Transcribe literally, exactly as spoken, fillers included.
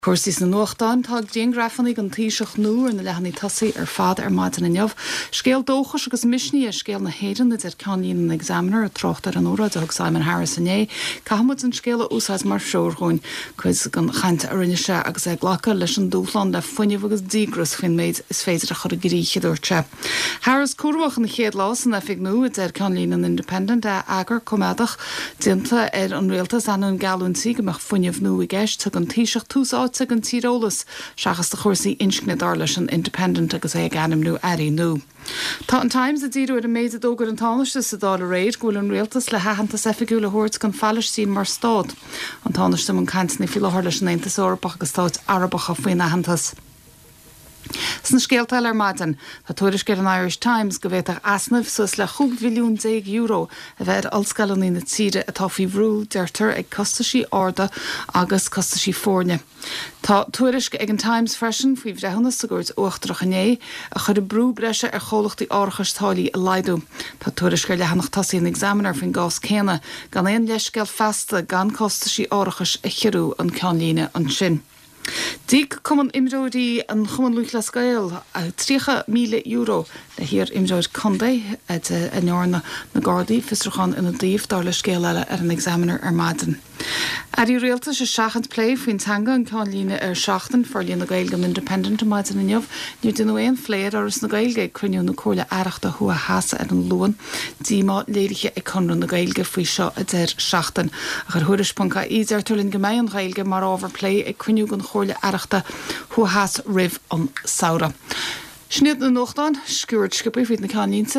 Cuairsaí na nuachtáin tá déon grafannaigh an taoiseach nuair na lehannaí tosaí ar fad ar maidin na neamh. Scéal dóchas agus misní a scéal na héireann idir ceannaín an examiner a trocht ar an óráid ag Simon Harris a né. Cahamid an scéal úsáid mar seoirgóin chuis gan chaint a rinne se agus ag ghlacha leis an dúchlan le fuineh agus dígras chuin méid is féidir a chur a gríche dúirte. Harris cuairmach na chéad lás an efig nu idir ceannaín an Independent a agar comadach dinta ar an réaltas an an galúnsaí go meach fuineh nu i gceist tug an taoiseach túsáid tug an tírólas seachas de chuirsaí inscne dar leis an Independent agus é ganim nu airí nu. Tá an Times a díú ar a méid a dógur an táneiste sa dá a réid gúil an réaltas le hahananta efigú le hort gan fallistín mar stád. An táneiste an cantna fi lethir leis an Aontas Eorpach agus stáid Arabacha faoin hahantas. Sna scéaltail ar maidin, tá tuairiscéir an Irish Times go bhfuach asnamh sus le chuig mhilliún déag euro a bheith alscalaní na tíre atá faoi bhrú deirtar ag costaisí orda agus costaisí fórne. Tá tuairisc ag an Times freisin faoi bhreithana sa gúirt uachtarach ané a chud a brú breise ar cholachtaí árachas tálaí a leidú. Tá tuairisc le hanach tosaí an examiner faoin gás céine gan éon leisceal festa gan costaisí árachas a chiú an ceanlíne an sin. Díg cum an imróí an chuman luich le scail a trícha míle euro le hir imróid condé a neorna na Gardaí fistrachan ina díomh dar le scéal eile ar an examiner ar maidin. Ar í réalta se seachant play faoin tanga an cáinlíne ar seachtain for líon na Gaeilge an Independent a maidin na neamh, níor duine éon fléir áras na Gaeilge cruinniú na cóla airachta thua háasa ar an luan, díma léiriche ag chunran na Gaeilge faoi seo a déir seachtain. A chu thuirispónca idir tulinn go mbeidh an Gaeilge mar overplay ag cruinniú gan chóla airachta thua háas rih an saora. Sníad na nóchtáin, scuúirt scipaí faoin na cáinlínta